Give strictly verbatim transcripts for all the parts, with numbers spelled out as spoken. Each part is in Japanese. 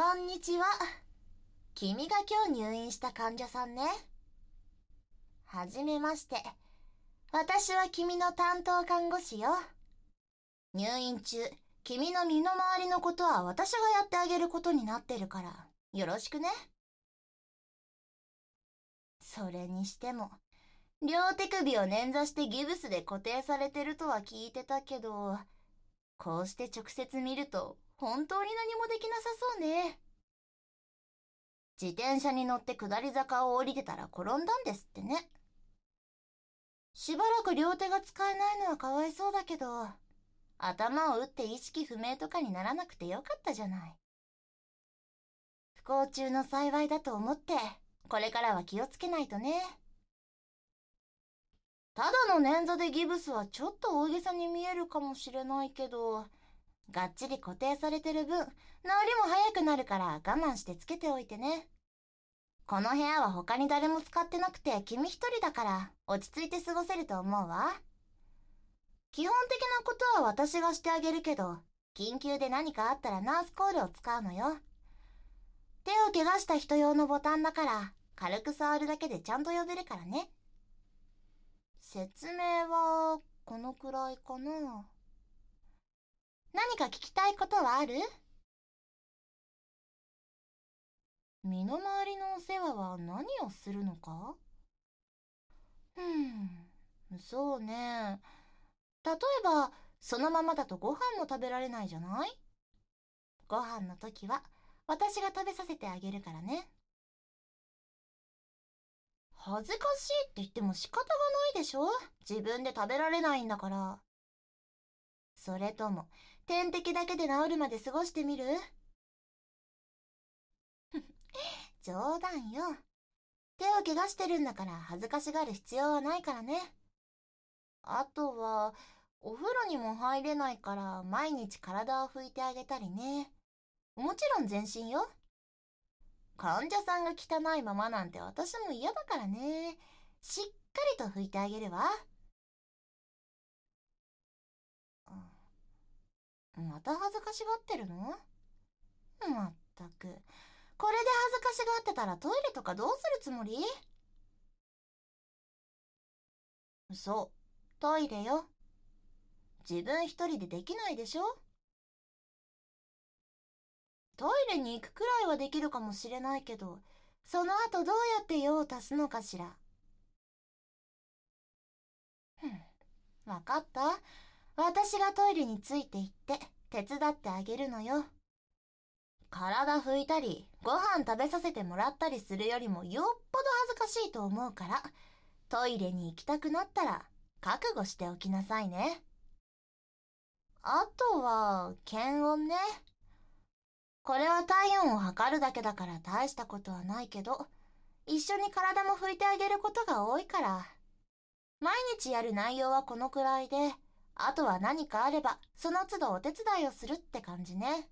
こんにちは。君が今日入院した患者さんね。はじめまして。私は君の担当看護師よ。入院中、君の身の回りのことは私がやってあげることになってるから、よろしくね。それにしても、両手首を捻挫してギブスで固定されてるとは聞いてたけど、こうして直接見ると本当に何もできなさそうね。自転車に乗って下り坂を降りてたら転んだんですってね。しばらく両手が使えないのはかわいそうだけど、頭を打って意識不明とかにならなくてよかったじゃない。不幸中の幸いだと思って、これからは気をつけないとね。ただの捻挫でギブスはちょっと大げさに見えるかもしれないけど、がっちり固定されてる分、治りも早くなるから我慢してつけておいてね。この部屋は他に誰も使ってなくて君一人だから落ち着いて過ごせると思うわ。基本的なことは私がしてあげるけど、緊急で何かあったらナースコールを使うのよ。手を怪我した人用のボタンだから、軽く触るだけでちゃんと呼べるからね。説明はこのくらいかな。何か聞きたいことはある？身の回りのお世話は何をするのか？うーん、そうね。例えば、そのままだとご飯も食べられないじゃない？ご飯の時は、私が食べさせてあげるからね。恥ずかしいって言っても仕方がないでしょ？自分で食べられないんだから。それとも、点滴だけで治るまで過ごしてみる？冗談よ。手を怪我してるんだから恥ずかしがる必要はないからね。あとは、お風呂にも入れないから毎日体を拭いてあげたりね。もちろん全身よ。患者さんが汚いままなんて私も嫌だからね。しっかりと拭いてあげるわ。また恥ずかしがってるの？まったく。これで恥ずかしがってたらトイレとかどうするつもり？そう、トイレよ。自分一人でできないでしょ？トイレに行くくらいはできるかもしれないけど、その後どうやって用を足すのかしら。ふん、わかった。私がトイレについて行って手伝ってあげるのよ。体拭いたり、ご飯食べさせてもらったりするよりもよっぽど恥ずかしいと思うから、トイレに行きたくなったら覚悟しておきなさいね。あとは、検温ね。これは体温を測るだけだから大したことはないけど、一緒に体も拭いてあげることが多いから。毎日やる内容はこのくらいで、あとは何かあれば、その都度お手伝いをするって感じね。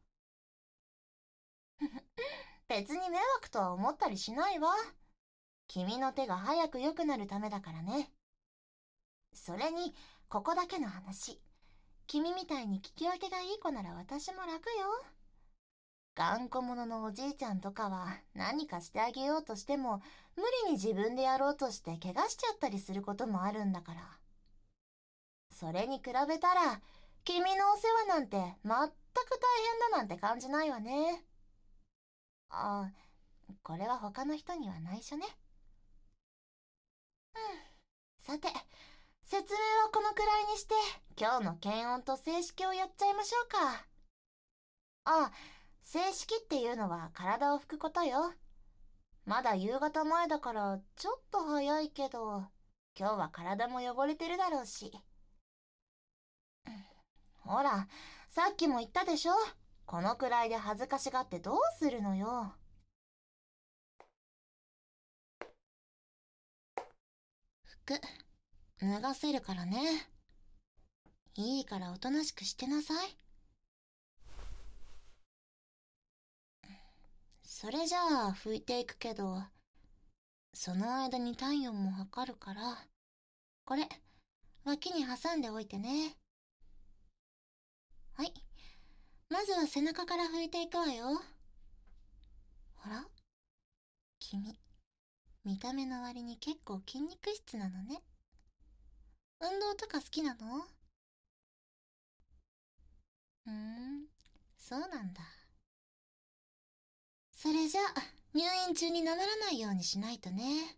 別に迷惑とは思ったりしないわ。君の手が早く良くなるためだからね。それに、ここだけの話。君みたいに聞き分けがいい子なら私も楽よ。頑固者のおじいちゃんとかは何かしてあげようとしても無理に自分でやろうとして怪我しちゃったりすることもあるんだから。それに比べたら君のお世話なんて全く大変だなんて感じないわね。ああ、これは他の人には内緒ね。うん。さて、説明はこのくらいにして今日の検温と正式をやっちゃいましょうか。あ、正式っていうのは体を拭くことよ。まだ夕方前だからちょっと早いけど、今日は体も汚れてるだろうし。ほら、さっきも言ったでしょ？このくらいで恥ずかしがってどうするのよ。服、脱がせるからね。いいからおとなしくしてなさい。それじゃあ拭いていくけど、その間に体温も測るから、これ、脇に挟んでおいてね。はい。まずは背中から拭いていくわよ。 あら、君、見た目の割に結構筋肉質なのね。運動とか好きなの？ふーん、そうなんだ。それじゃあ、入院中になまらないようにしないとね。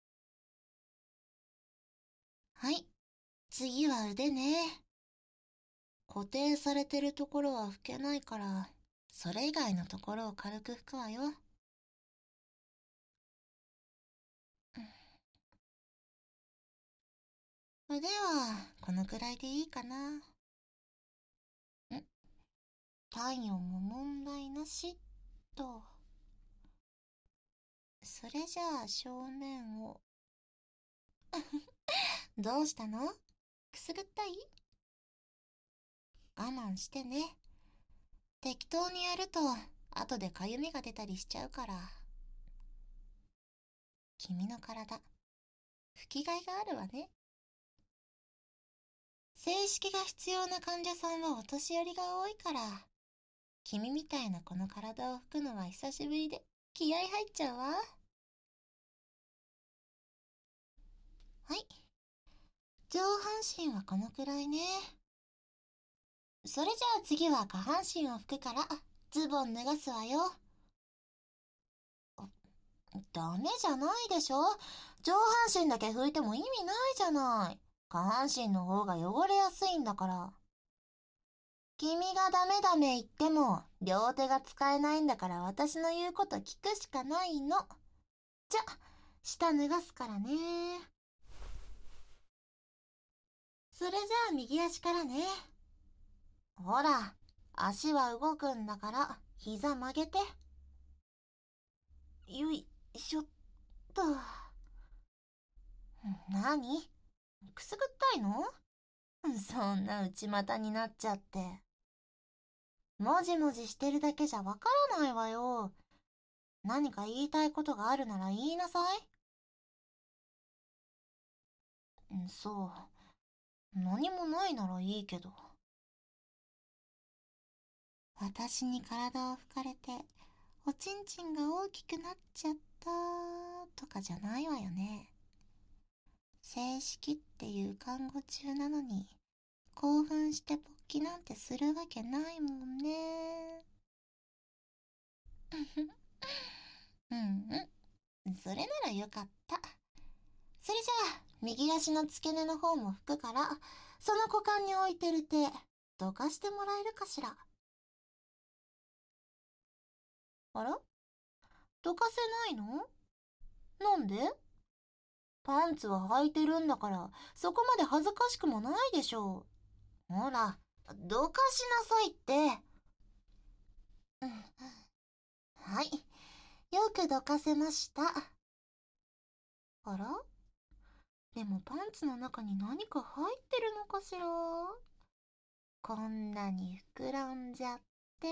はい、次は腕ね。固定されてるところは拭けないから、それ以外のところを軽く拭くわよ。腕はこのくらいでいいかな。ん、体温も問題なしと。それじゃあ正面を。どうしたの？くすぐったい？我慢してね。適当にやると後でかゆみが出たりしちゃうから。君の体、吹きがいがあるわね。正式が必要な患者さんはお年寄りが多いから、君みたいなこの体を拭くのは久しぶりで気合入っちゃうわ。はい、上半身はこのくらいね。それじゃあ次は下半身を拭くからズボン脱がすわよ。ダメじゃないでしょ。上半身だけ拭いても意味ないじゃない。下半身の方が汚れやすいんだから。君がダメダメ言っても両手が使えないんだから、私の言うこと聞くしかないの。じゃ、下脱がすからね。それじゃあ右足からね。ほら、足は動くんだから膝曲げて。よいしょっと。なに？くすぐったいの？そんな内股になっちゃって。もじもじしてるだけじゃわからないわよ。何か言いたいことがあるなら言いなさい。そう。何もないならいいけど。私に体を拭かれて、おちんちんが大きくなっちゃったとかじゃないわよね。正式っていう看護中なのに、興奮して勃起なんてするわけないもんね。うんうん。それならよかった。それじゃあ、右足の付け根の方も拭くから、その股間に置いてる手、どかしてもらえるかしら。あら？どかせないの？なんで？パンツは履いてるんだから、そこまで恥ずかしくもないでしょう。ほら、どかしなさいって。うん、はい。よくどかせました。あら？でもパンツの中に何か入ってるのかしら？こんなに膨らんじゃって。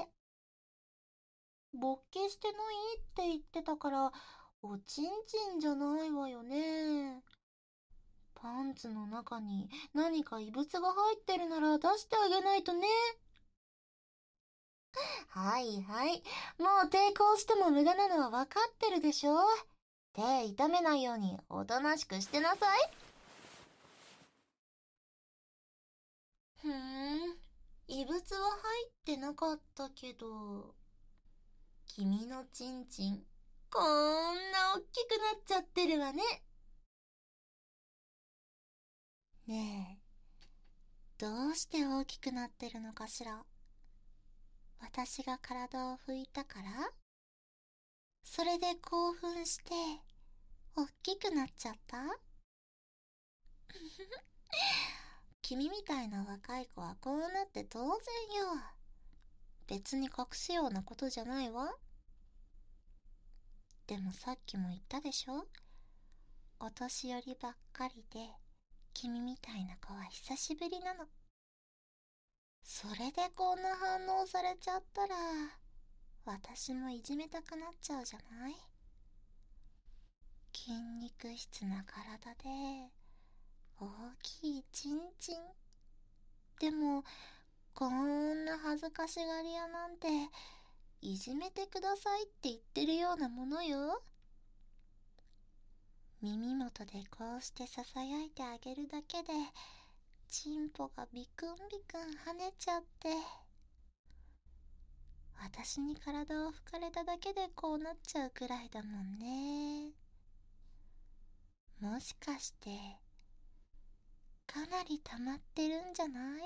勃起してないって言ってたから、おちんちんじゃないわよね。パンツの中に何か異物が入ってるなら出してあげないとね。はいはい。もう抵抗しても無駄なのは分かってるでしょ。手痛めないようにおとなしくしてなさい。ふーん。異物は入ってなかったけど、君のちんちん、こんな大きくなっちゃってるわね。ねえ、どうして大きくなってるのかしら。私が体を拭いたから？それで興奮して大きくなっちゃった？君みたいな若い子はこうなって当然よ。別に隠すようなことじゃないわ。でもさっきも言ったでしょ。お年寄りばっかりで君みたいな子は久しぶりなの。それでこんな反応されちゃったら、私もいじめたくなっちゃうじゃない。筋肉質な体で大きいちんちん。でもこんな恥ずかしがり屋なんていじめてくださいって言ってるようなものよ。耳元でこうしてささやいてあげるだけで、チンポがビクンビクン跳ねちゃって、私に体を拭かれただけでこうなっちゃうくらいだもんね。もしかしてかなり溜まってるんじゃない？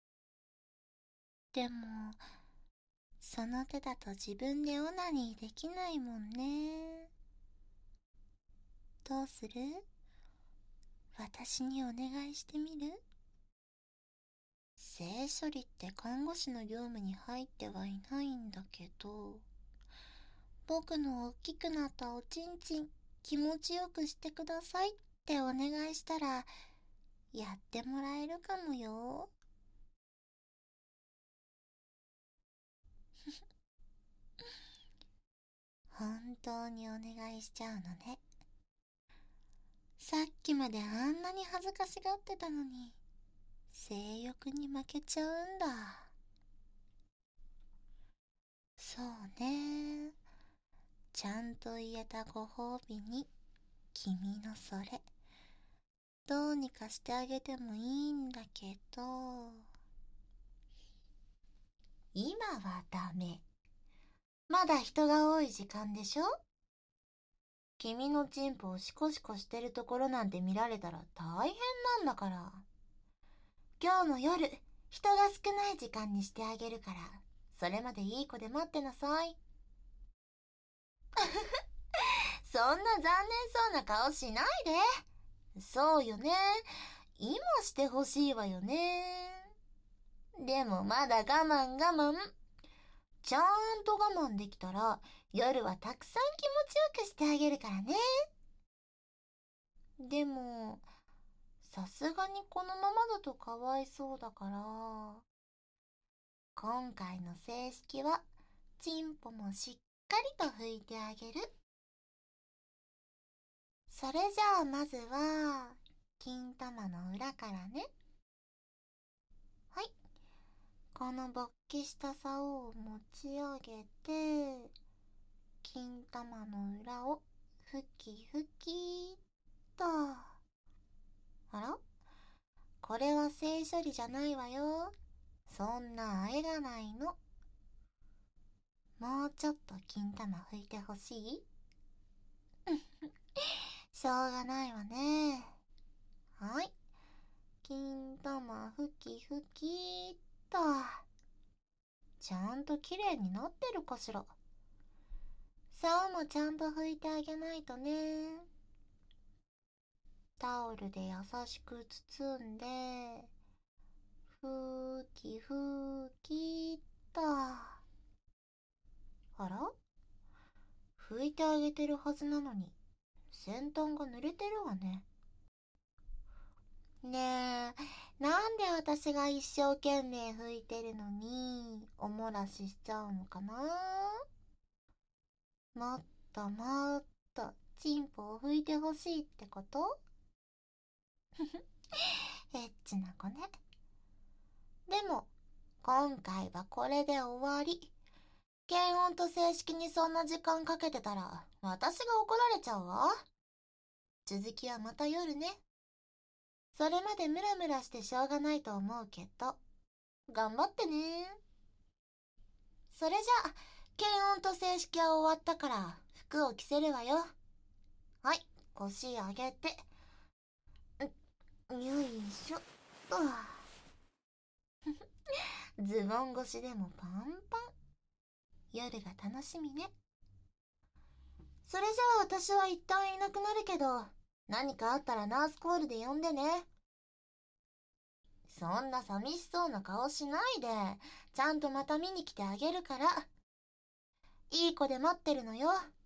でもその手だと自分でオナニーできないもんね。どうする？私にお願いしてみる？性処理って看護師の業務に入ってはいないんだけど、僕の大きくなったおちんちん気持ちよくしてくださいってお願いしたらやってもらえるかもよ。本当にお願いしちゃうのね。さっきまであんなに恥ずかしがってたのに性欲に負けちゃうんだ。そうね。ちゃんと言えたご褒美に君のそれどうにかしてあげてもいいんだけど、今はダメ。まだ人が多い時間でしょ？君のチンポをシコシコしてるところなんて見られたら大変なんだから。今日の夜、人が少ない時間にしてあげるから、それまでいい子で待ってなさい。そんな残念そうな顔しないで。そうよね。今してほしいわよね。でもまだ我慢我慢。ちゃんと我慢できたら夜はたくさん気持ちよくしてあげるからね。でもさすがにこのままだとかわいそうだから、今回の正式はチンポもしっかりと拭いてあげる。それじゃあまずは金玉の裏からね。はい、この勃起した竿を持ち上げて、金玉の裏をふきふきっと。あら？これは性処理じゃないわよ。そんなあえがないの。もうちょっと金玉拭いてほしい？しょうがないわね。はい。金玉ふきふきっと。ちゃんときれいになってるかしら。竿もちゃんと拭いてあげないとね。タオルで優しく包んで、ふきふきっと。あら？拭いてあげてるはずなのに先端が濡れてるわね。ねえ、なんで私が一生懸命拭いてるのにおもらししちゃうのかな？もっともっとチンポを拭いてほしいってこと？エッチな子ね。でも今回はこれで終わり。検温と正式にそんな時間かけてたら私が怒られちゃうわ。続きはまた夜ね。それまでムラムラしてしょうがないと思うけど、頑張ってね。それじゃあ、検温と正式は終わったから服を着せるわよ。はい、腰上げて。よいしょ。ズボン越しでもパンパン。夜が楽しみね。それじゃあ私は一旦いなくなるけど、何かあったらナースコールで呼んでね。そんな寂しそうな顔しないで、ちゃんとまた見に来てあげるから。いい子で待ってるのよ。